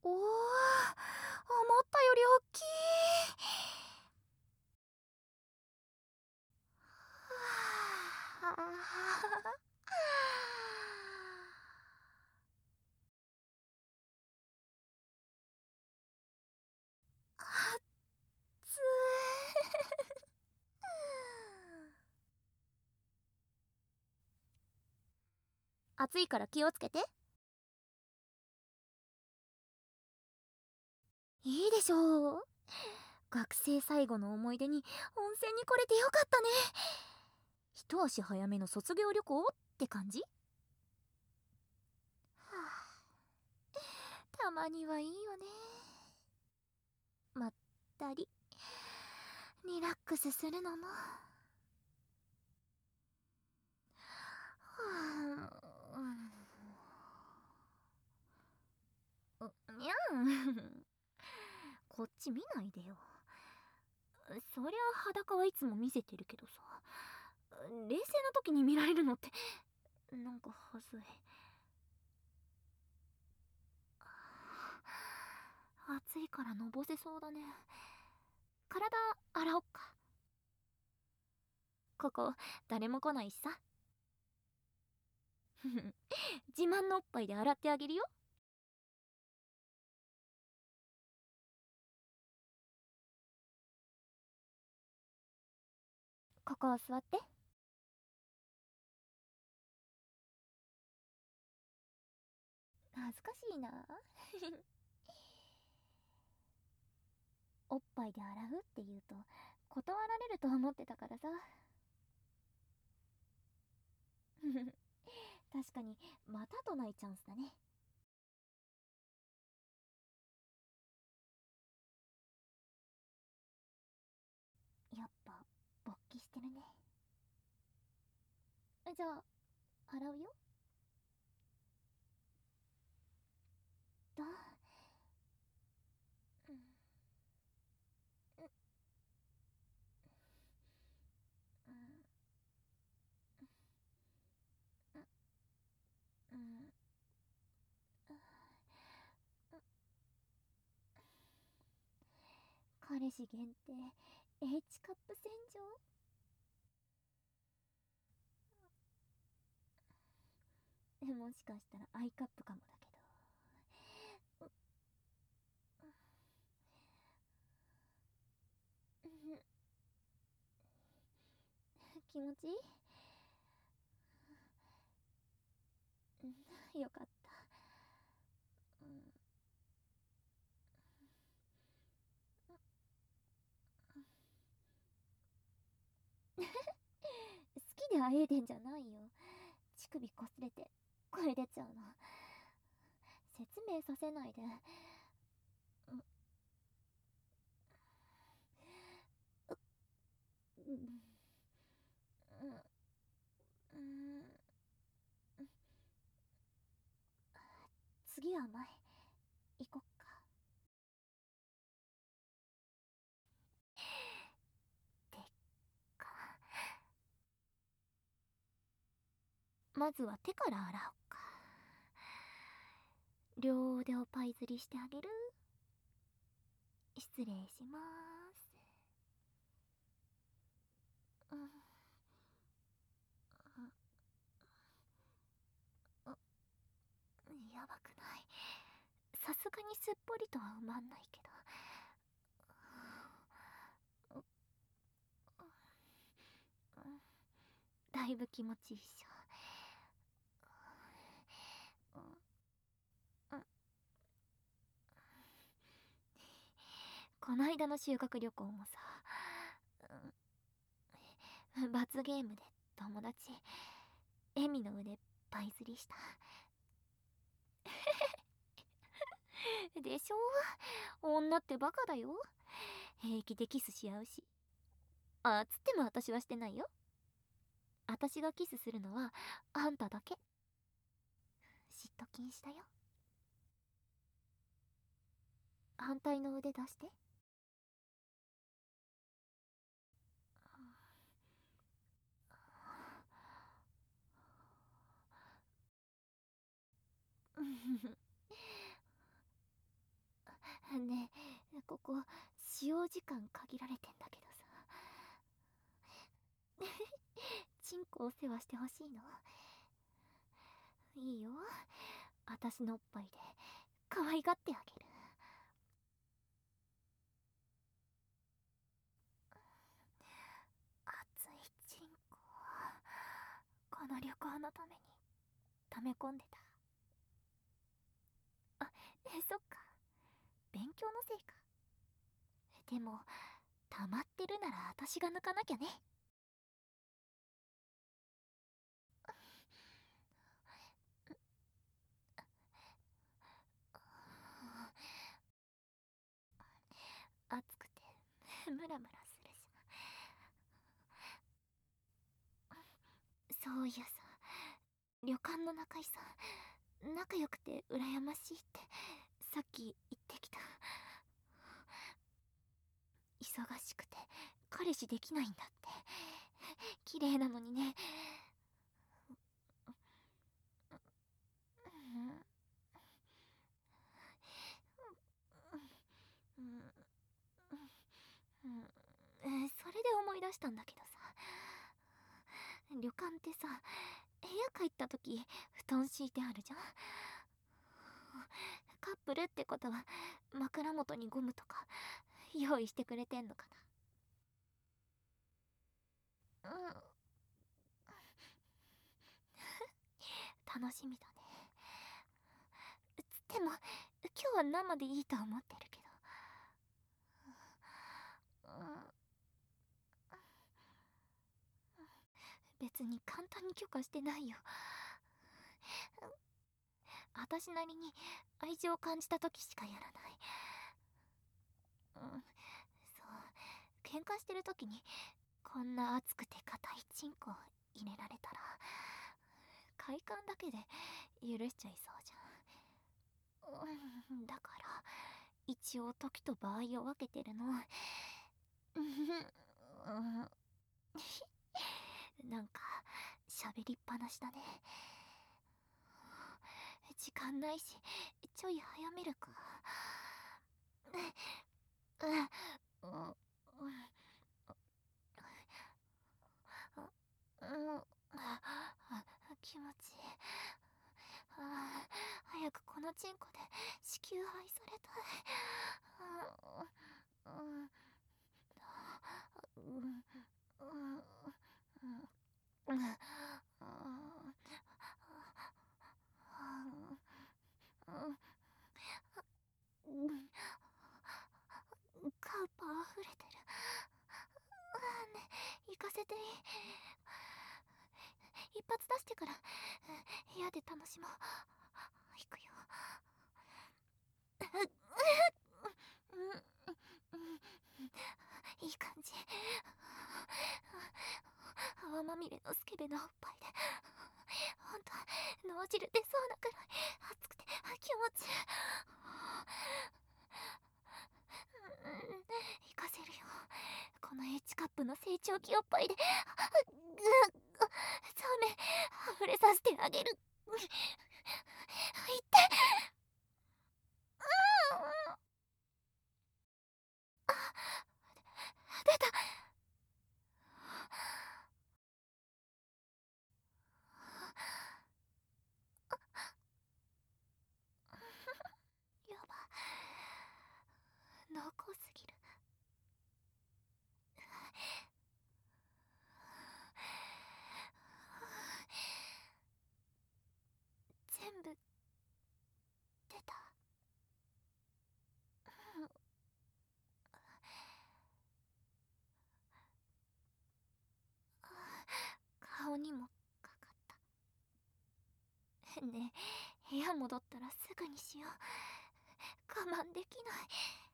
おお、思ったより大きい。はあ。あっつ暑いから気をつけて。いいでしょう。学生最後の思い出に温泉に来れてよかったね。一足早めの卒業旅行って感じ。はあ、たまにはいいよね。まったりリラックスするのも。はあ、にゃん。こっち見ないでよ。そりゃ裸はいつも見せてるけどさ、冷静な時に見られるのってなんかはずい。暑いからのぼせそうだね。体洗おっか。ここ誰も来ないしさ。自慢のおっぱいで洗ってあげるよ。ここ座って。恥ずかしいな。おっぱいで洗うって言うと断られると思ってたからさ。確かにまたとないチャンスだね。やっぱ勃起してるね。じゃあ洗うよ。だ、うん、うん、うん、うん、彼氏限定 H カップ洗浄。もしかしたら I カップかもだけど。気持ちいい。よかった。うん、好きであえいでんじゃないよ。乳首こすれて声出ちゃうの。説明させないで。うん、うん、うん、次は前行こっか。てか、まずは手から洗おうか。両腕をパイ釣りしてあげる。失礼しまーす。うん、やばくない。さすがにすっぽりとは埋まんないけど。だいぶ気持ちいいっしょ。こないだの修学旅行もさ、罰ゲームで友達エミの腕パイ釣りした。でしょ。女ってバカだよ。平気でキスし合うし。つっても私はしてないよ。私がキスするのはあんただけ。嫉妬禁止だよ。反対の腕出して。 ここ使用時間限られてんだけどさ。チンコお世話してほしいの？いいよ、私のおっぱいで可愛がってあげる。熱いチンコ、この旅行のために溜め込んでた。あ、そっか、勉強のせいか。でも溜まってるなら私が抜かなきゃね。暑くてムラムラするし。そういやさ、旅館の仲居さん仲良くて羨ましいってさっき言ってきた。忙しくて彼氏できないんだって。綺麗なのにね。それで思い出したんだけどさ、旅館ってさ、部屋帰った時布団敷いてあるじゃん。カップルってことは枕元にゴムとか用意してくれてんのかな。楽しみだね。つっても今日は生でいいと思ってるけど。別に簡単に許可してないよ。私なりに愛情を感じた時しかやらない。そう、喧嘩してる時にこんな熱くて硬いチンコ入れられたら快感だけで許しちゃいそうじゃん。だから一応時と場合を分けてるの。なんか喋りっぱなしだね。時間ないしちょい早めるか。気持ちいい。早くこのチンコで子宮愛されたい。カウパー溢れてる。ね、行かせていい？一発出してから部屋で楽しもう。行くよ。いい感じ。泡まみれのスケベなおっぱいでほんと脳汁出そうなくらい熱くて気持ちいい。行かせるよ、この H カップの成長期おっぱいでそうめん溢れさせてあげる。いって出た。やば、濃厚すぎる。全部出た。顔にもかかった。ねえ、部屋戻ったらすぐにしよう。我慢できない。